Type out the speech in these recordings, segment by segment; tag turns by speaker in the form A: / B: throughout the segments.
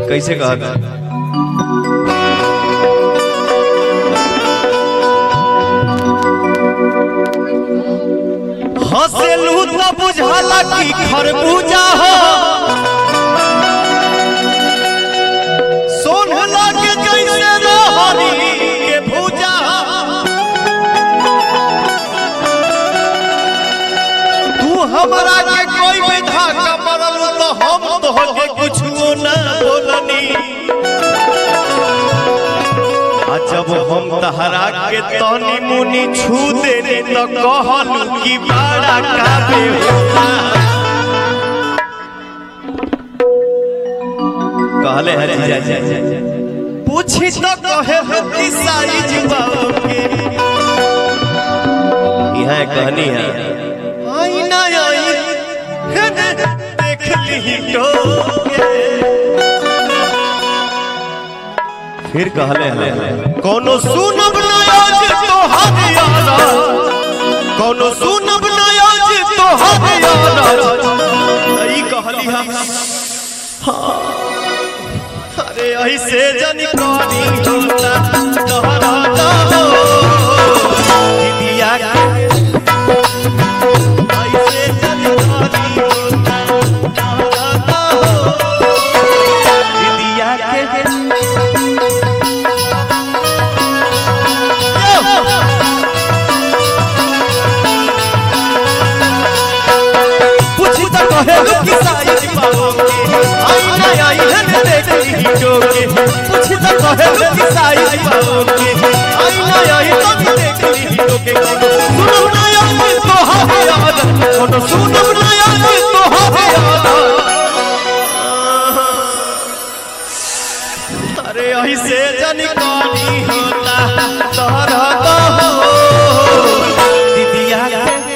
A: कैसे कहा
B: हंसेलू तो बुझाला कि खरबूजा हो सोनला के जैसे रहरी के भूजा तू हमरा के कोई विधा का मरल तो हम तो के कुछो ना बोलनी जब हम तहरा के तनी मुनी छू देनी तो कहलू कि बड़ा काबे होला
A: कहले है जीजा
B: पूछी तो कहे हो कि साइज बाओगे
A: यहाँ कहानी है
B: आई ना आई देख ली टोके
A: फिर कहले है
B: कोनो सुनब ना आज तोहर यारा कोनो सुनब ना आज तोहर यारा ई कहली हम अरे ऐसे जनी करी होला तोहरा हो दीदिया ऐसे जनी करी होला तोहरा हो दीदिया के कहे कि साइज पाओगे आई ना आई है देख ली टोके पूछ तो कहे कि साइज पाओगे आई ना आई तो देख ली टोके सुनो ना आई तो हाथ याद कोनो सुनो ना आई तो हाथ याद अरे ऐसे जनिकानी होता तोहरा तो हो दीदिया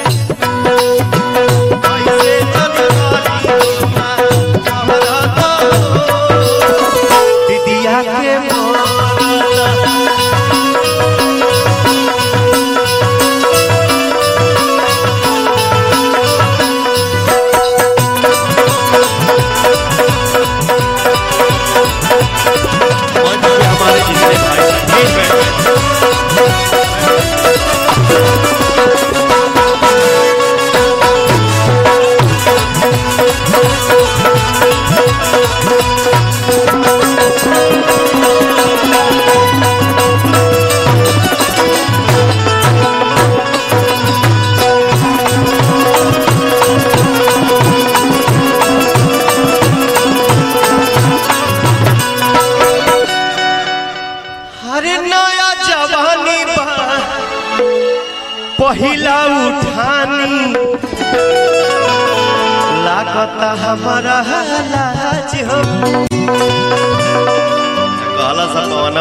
B: पहिला उठानी लागता हमारा लाज हो
A: काला सा पवना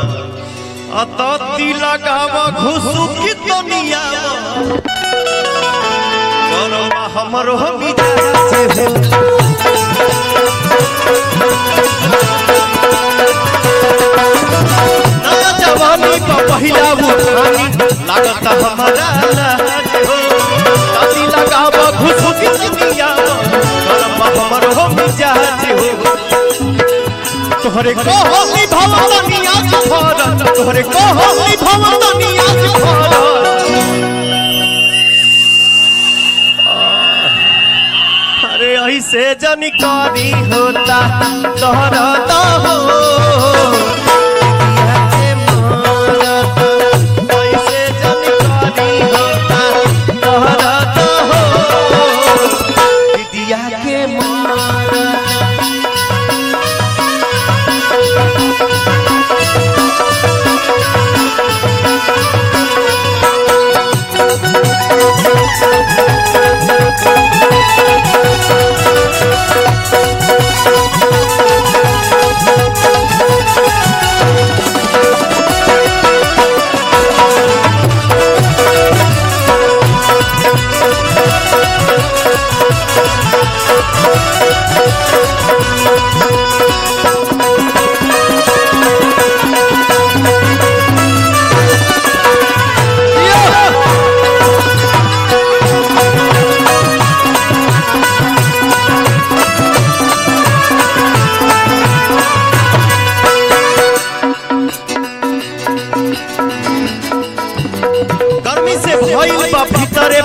B: अतती लगावा घुसु की दुनिया गरबा हमरो मिजाज हो नया जवानी का पहिला उठानी लागता हमारा लाज हो दादी लगावा घुसु की दुनिया गरबा हमरो मिजाज हो तोहरे कहली भवनिया भरत तोहरे कहली भवनिया भरत अरे ऐसे जनिकारी होता तोहरा तो हो ऐसे जनिकारी होता तोहरा तो हो दीदिया के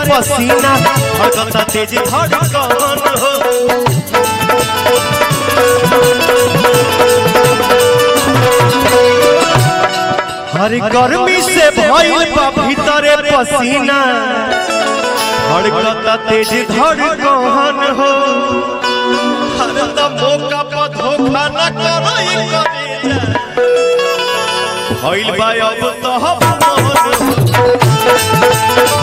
B: पसीना धड़कता तेज धड़कन हो हर गर्मी से भइल बा भीतरे पसीना धड़कता तेज धड़कन हो हर दम मौका पर धोखा न करो भइल बा अब तो हम